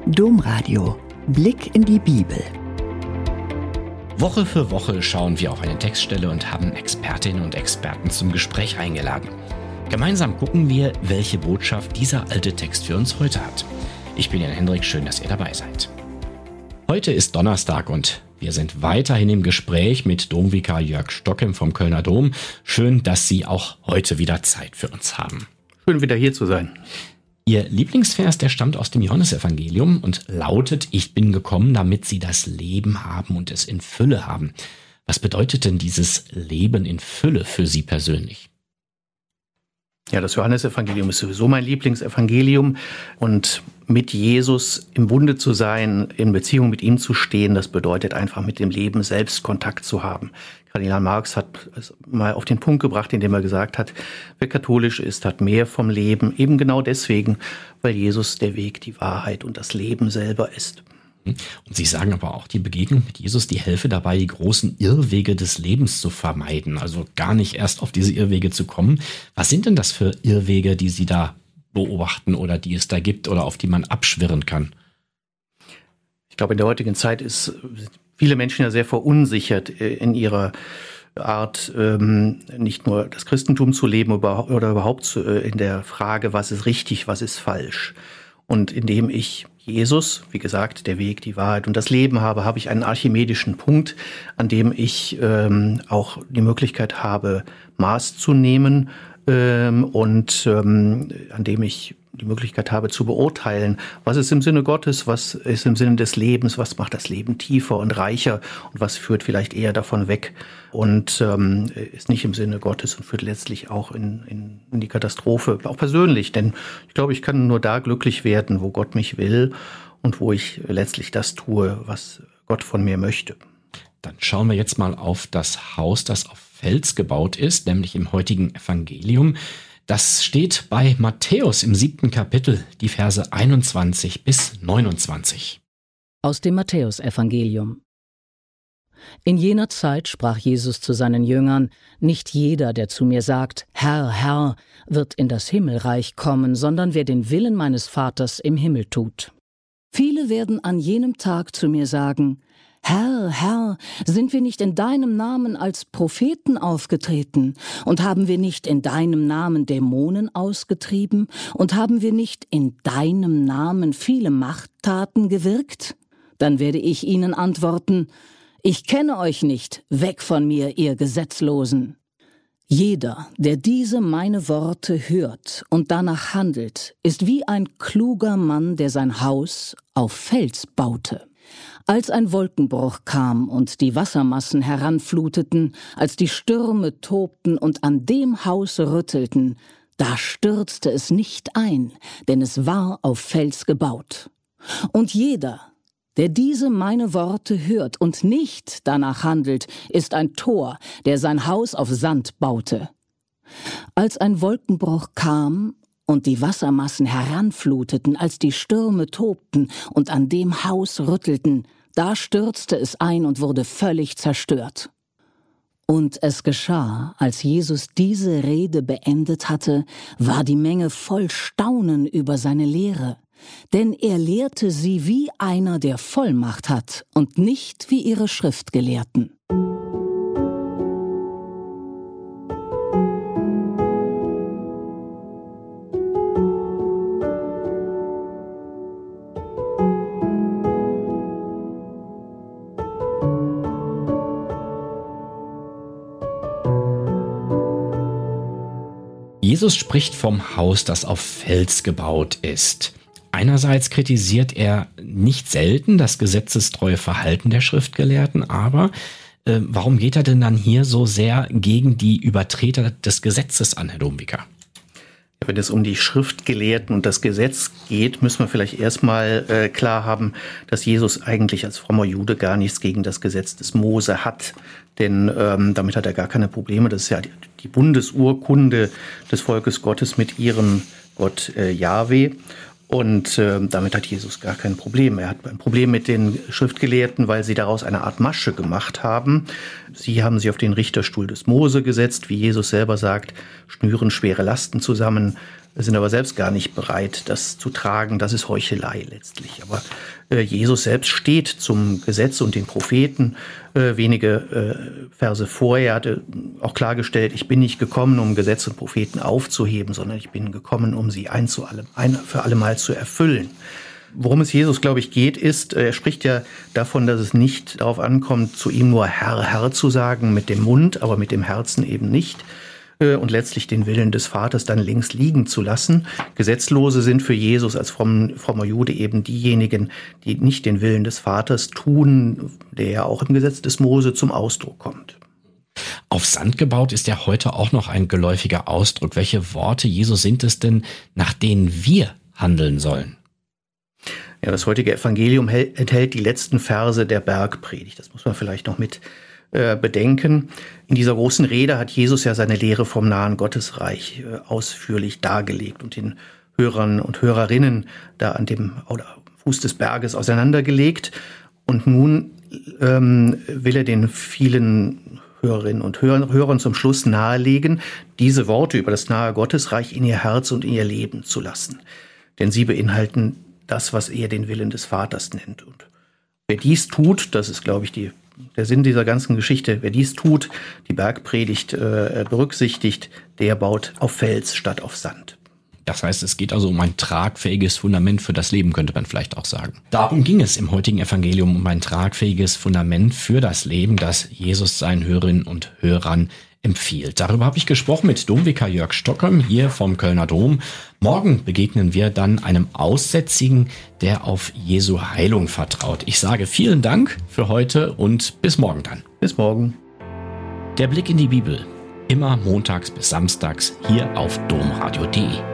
Domradio. Blick in die Bibel. Woche für Woche schauen wir auf eine Textstelle und haben Expertinnen und Experten zum Gespräch eingeladen. Gemeinsam gucken wir, welche Botschaft dieser alte Text für uns heute hat. Ich bin Jan Hendrik, schön, dass ihr dabei seid. Heute ist Donnerstag und wir sind weiterhin im Gespräch mit Domvikar Jörg Stockem vom Kölner Dom. Schön, dass Sie auch heute wieder Zeit für uns haben. Schön, wieder hier zu sein. Ihr Lieblingsvers, der stammt aus dem Johannesevangelium und lautet: Ich bin gekommen, damit sie das Leben haben und es in Fülle haben. Was bedeutet denn dieses Leben in Fülle für Sie persönlich? Ja, das Johannesevangelium ist sowieso mein Lieblingsevangelium. Und mit Jesus im Bunde zu sein, in Beziehung mit ihm zu stehen, das bedeutet einfach mit dem Leben selbst Kontakt zu haben. Kardinal Marx hat es mal auf den Punkt gebracht, indem er gesagt hat, wer katholisch ist, hat mehr vom Leben. Eben genau deswegen, weil Jesus der Weg, die Wahrheit und das Leben selber ist. Und Sie sagen aber auch, die Begegnung mit Jesus, die helfe dabei, die großen Irrwege des Lebens zu vermeiden. Also gar nicht erst auf diese Irrwege zu kommen. Was sind denn das für Irrwege, die Sie da beobachten oder die es da gibt oder auf die man abschwirren kann? Ich glaube, in der heutigen Zeit ist viele Menschen ja sehr verunsichert in ihrer Art, nicht nur das Christentum zu leben oder überhaupt in der Frage, was ist richtig, was ist falsch. Und indem ich Jesus, wie gesagt, der Weg, die Wahrheit und das Leben habe ich einen archimedischen Punkt, an dem ich auch die Möglichkeit habe, Maß zu nehmen und an dem ich die Möglichkeit habe zu beurteilen, was ist im Sinne Gottes, was ist im Sinne des Lebens, was macht das Leben tiefer und reicher und was führt vielleicht eher davon weg und ist nicht im Sinne Gottes und führt letztlich auch in die Katastrophe, auch persönlich. Denn ich glaube, ich kann nur da glücklich werden, wo Gott mich will und wo ich letztlich das tue, was Gott von mir möchte. Dann schauen wir jetzt mal auf das Haus, das auf Fels gebaut ist, nämlich im heutigen Evangelium. Das steht bei Matthäus im 7. Kapitel, die Verse 21 bis 29. Aus dem Matthäusevangelium. In jener Zeit sprach Jesus zu seinen Jüngern: Nicht jeder, der zu mir sagt, Herr, Herr, wird in das Himmelreich kommen, sondern wer den Willen meines Vaters im Himmel tut. Viele werden an jenem Tag zu mir sagen: Herr, Herr, sind wir nicht in deinem Namen als Propheten aufgetreten? Und haben wir nicht in deinem Namen Dämonen ausgetrieben? Und haben wir nicht in deinem Namen viele Machttaten gewirkt? Dann werde ich ihnen antworten: Ich kenne euch nicht, weg von mir, ihr Gesetzlosen. Jeder, der diese meine Worte hört und danach handelt, ist wie ein kluger Mann, der sein Haus auf Fels baute. Als ein Wolkenbruch kam und die Wassermassen heranfluteten, als die Stürme tobten und an dem Haus rüttelten, da stürzte es nicht ein, denn es war auf Fels gebaut. Und jeder, der diese meine Worte hört und nicht danach handelt, ist ein Tor, der sein Haus auf Sand baute. Als ein Wolkenbruch kam und die Wassermassen heranfluteten, als die Stürme tobten und an dem Haus rüttelten, da stürzte es ein und wurde völlig zerstört. Und es geschah, als Jesus diese Rede beendet hatte, war die Menge voll Staunen über seine Lehre. Denn er lehrte sie wie einer, der Vollmacht hat, und nicht wie ihre Schriftgelehrten. Jesus spricht vom Haus, das auf Fels gebaut ist. Einerseits kritisiert er nicht selten das gesetzestreue Verhalten der Schriftgelehrten, aber warum geht er denn dann hier so sehr gegen die Übertreter des Gesetzes an, Herr Domvikar? Wenn es um die Schriftgelehrten und das Gesetz geht, müssen wir vielleicht erstmal klar haben, dass Jesus eigentlich als frommer Jude gar nichts gegen das Gesetz des Mose hat. Denn damit hat er gar keine Probleme. Das ist ja die Bundesurkunde des Volkes Gottes mit ihrem Gott Jahwe. Und damit hat Jesus gar kein Problem. Er hat ein Problem mit den Schriftgelehrten, weil sie daraus eine Art Masche gemacht haben. Sie haben sich auf den Richterstuhl des Mose gesetzt, wie Jesus selber sagt, schnüren schwere Lasten zusammen, sind aber selbst gar nicht bereit, das zu tragen. Das ist Heuchelei letztlich. Aber Jesus selbst steht zum Gesetz und den Propheten. Wenige Verse vorher hatte auch klargestellt, ich bin nicht gekommen, um Gesetz und Propheten aufzuheben, sondern ich bin gekommen, um sie ein für alle Mal zu erfüllen. Worum es Jesus, glaube ich, geht, ist, er spricht ja davon, dass es nicht darauf ankommt, zu ihm nur Herr, Herr zu sagen mit dem Mund, aber mit dem Herzen eben nicht. Und letztlich den Willen des Vaters dann links liegen zu lassen. Gesetzlose sind für Jesus als frommer Jude eben diejenigen, die nicht den Willen des Vaters tun, der ja auch im Gesetz des Mose zum Ausdruck kommt. Auf Sand gebaut ist ja heute auch noch ein geläufiger Ausdruck. Welche Worte Jesu sind es denn, nach denen wir handeln sollen? Ja, das heutige Evangelium enthält die letzten Verse der Bergpredigt. Das muss man vielleicht noch mit bedenken. In dieser großen Rede hat Jesus ja seine Lehre vom nahen Gottesreich ausführlich dargelegt und den Hörern und Hörerinnen da an dem Fuß des Berges auseinandergelegt. Und nun will er den vielen Hörerinnen und Hörern zum Schluss nahelegen, diese Worte über das nahe Gottesreich in ihr Herz und in ihr Leben zu lassen. Denn sie beinhalten das, was er den Willen des Vaters nennt. Und wer dies tut, das ist, glaube ich, der Sinn dieser ganzen Geschichte, wer dies tut, die Bergpredigt berücksichtigt, der baut auf Fels statt auf Sand. Das heißt, es geht also um ein tragfähiges Fundament für das Leben, könnte man vielleicht auch sagen. Darum ging es im heutigen Evangelium, um ein tragfähiges Fundament für das Leben, das Jesus seinen Hörerinnen und Hörern empfiehlt. Darüber habe ich gesprochen mit Domvikar Jörg Stockham hier vom Kölner Dom. Morgen begegnen wir dann einem Aussätzigen, der auf Jesu Heilung vertraut. Ich sage vielen Dank für heute und bis morgen dann. Bis morgen. Der Blick in die Bibel. Immer montags bis samstags hier auf domradio.de.